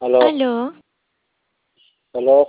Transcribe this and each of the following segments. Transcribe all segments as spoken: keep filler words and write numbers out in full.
Aló, Aló, aló,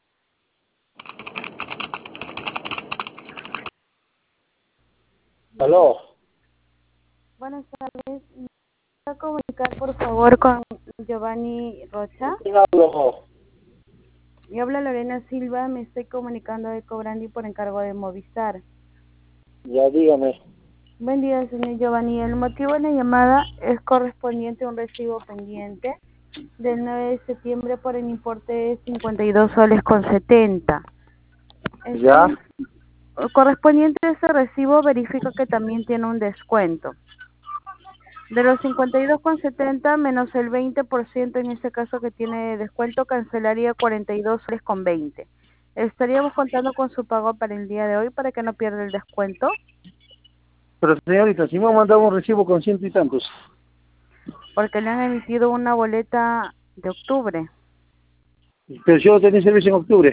aló. Buenas tardes. ¿Me puedo comunicar, por favor, con Giovanni ¿Con Rocha? quién hablo? Me habla Lorena Silva, me estoy comunicando de Cobrandi por encargo de Movistar. Ya dígame. Buen día, señor Giovanni. El motivo de la llamada es correspondiente a un recibo pendiente del nueve de septiembre por el importe de cincuenta y dos soles con setenta. El ¿Ya? señor correspondiente a ese recibo verifica que también tiene un descuento. De los cincuenta y dos con setenta menos el veinte por ciento en este caso que tiene descuento, cancelaría cuarenta y dos soles con veinte. Estaríamos contando con su pago para el día de hoy para que no pierda el descuento, Pero señorita, si me han mandado un recibo con ciento y tantos. porque le han emitido una boleta de octubre. Pero yo tenía servicio en octubre.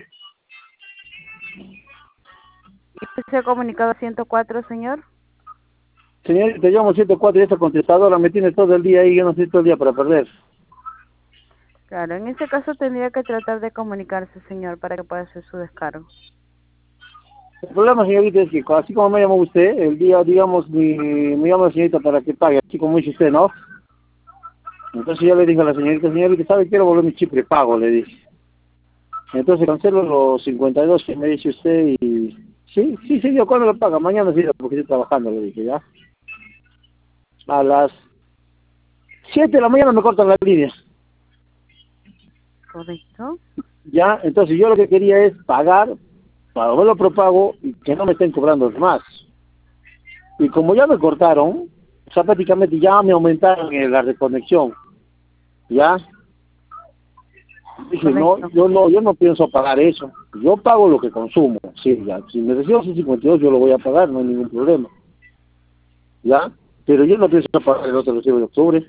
¿Y usted se ha comunicado a ciento cuatro, señor? Señorita, llamo ciento cuatro y esta contestadora me tiene todo el día ahí, yo no estoy todo el día para perder. Claro, en ese caso tendría que tratar de comunicarse, señor, para que pueda hacer su descargo. El problema, señorita, es que así como me llamó usted, el día, digamos, mi, me llama la señorita para que pague, así como dice usted, ¿no? Entonces yo le dije a la señorita, señorita, ¿sabe? Quiero volver mi chip de pago, le dije. Entonces cancelo los cincuenta y dos que me dice usted y... Sí, sí, señor, ¿cuándo lo paga? Mañana sí, porque estoy trabajando, le dije, ¿ya? A las siete de la mañana me cortan las líneas, ¿Correcto? ¿ya? Entonces yo lo que quería es pagar, para volverlo propago y que no me estén cobrando más. Y como ya me cortaron, o sea, prácticamente ya me aumentaron en la reconexión, ¿ya? Dije, no, Correcto. yo no, yo no pienso pagar eso. Yo pago lo que consumo, sí, ya. Si me recibo esos cincuenta y dos, yo lo voy a pagar, no hay ningún problema, ¿ya? Pero yo no pienso pagar el otro recibo de octubre.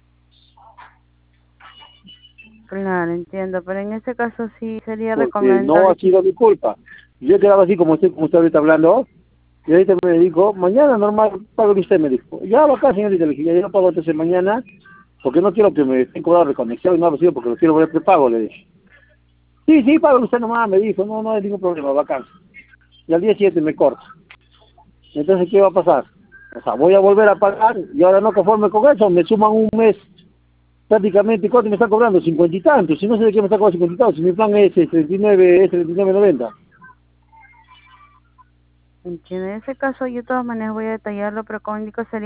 Claro, entiendo, pero en ese caso sí sería Porque no ha recomendable que... sido mi culpa. Yo quedaba así como usted, como usted ahorita hablando, y ahorita me dijo, mañana normal, pago usted, me dijo. Ya va acá, señorita, le dije, ya yo no pago entonces mañana, porque no quiero que me estén cobrando reconexión y no lo recibo porque lo quiero ver prepago, le dije. Sí, sí, pago usted nomás, me dijo, no, no hay ningún problema, bacán. Y al día siguiente me corta. Entonces, ¿qué va a pasar? O sea, voy a volver a pagar y ahora no conforme con eso, me suman un mes prácticamente, ¿cuánto me está cobrando? Cincuenta y tantos, si no sé de qué me está cobrando cincuenta y tantos, si mi plan es treinta y nueve, es treinta y nueve noventa. Entiendo. En ese caso, yo de todas maneras voy a detallarlo, pero como indico, sería